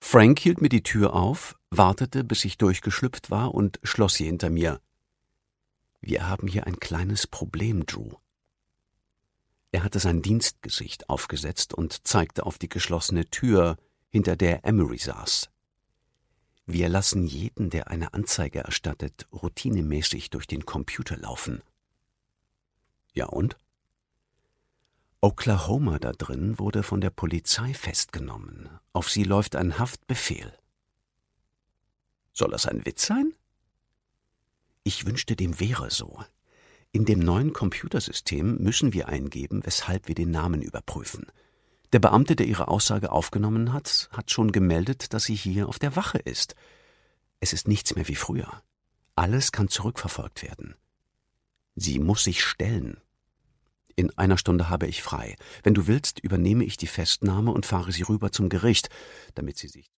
Frank hielt mir die Tür auf, wartete, bis ich durchgeschlüpft war und schloss sie hinter mir. »Wir haben hier ein kleines Problem, Drew.« Er hatte sein Dienstgesicht aufgesetzt und zeigte auf die geschlossene Tür, hinter der Emery saß. »Wir lassen jeden, der eine Anzeige erstattet, routinemäßig durch den Computer laufen.« »Ja und?« »Oklahoma da drin wurde von der Polizei festgenommen. Auf sie läuft ein Haftbefehl.« »Soll das ein Witz sein?« »Ich wünschte, dem wäre so. In dem neuen Computersystem müssen wir eingeben, weshalb wir den Namen überprüfen. Der Beamte, der Ihre Aussage aufgenommen hat, hat schon gemeldet, dass sie hier auf der Wache ist. Es ist nichts mehr wie früher. Alles kann zurückverfolgt werden. Sie muss sich stellen. In einer Stunde habe ich frei. Wenn du willst, übernehme ich die Festnahme und fahre sie rüber zum Gericht, damit sie sich